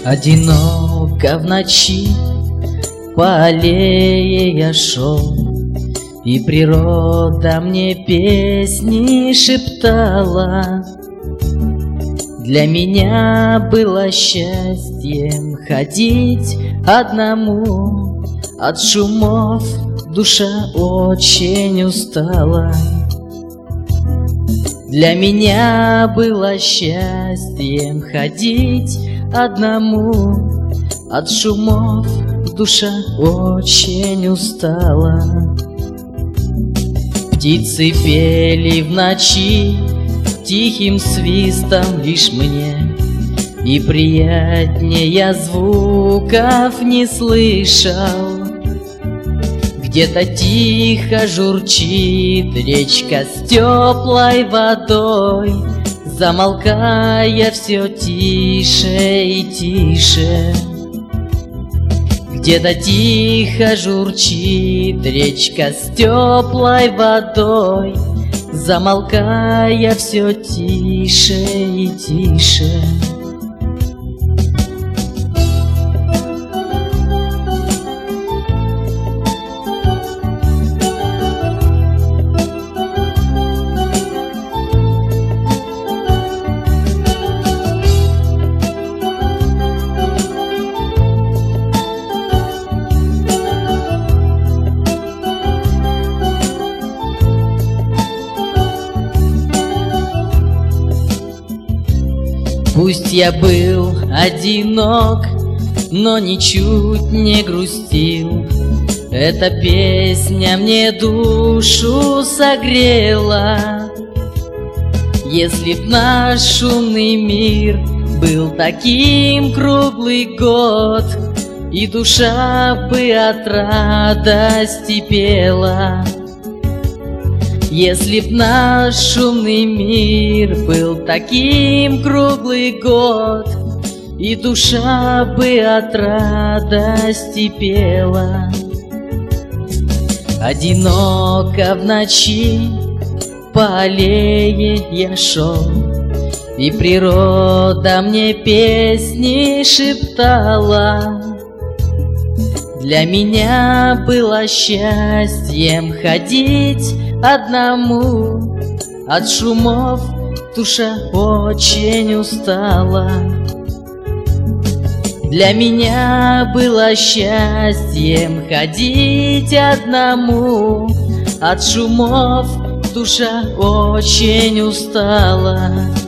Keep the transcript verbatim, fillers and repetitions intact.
Одиноко в ночи по аллее я шел, и природа мне песни шептала. Для меня было счастьем ходить одному, от шумов душа очень устала. Для меня было счастьем ходить одному, от шумов душа очень устала. Птицы пели в ночи тихим свистом лишь мне, и приятнее я звуков не слышал. Где-то тихо журчит речка с теплой водой, замолкая все тише и тише. Где-то тихо журчит речка с теплой водой, замолкая все тише и тише. Пусть я был одинок, но ничуть не грустил. Эта песня мне душу согрела. Если б наш шумный мир был таким круглый год, и душа бы от радости пела. Если б наш шумный мир был таким круглый год, и душа бы от радости пела. Одиноко в ночи по аллее я шел, и природа мне песни шептала. Для меня было счастьем ходить одному, от шумов душа очень устала. Для меня было счастьем ходить одному, от шумов душа очень устала.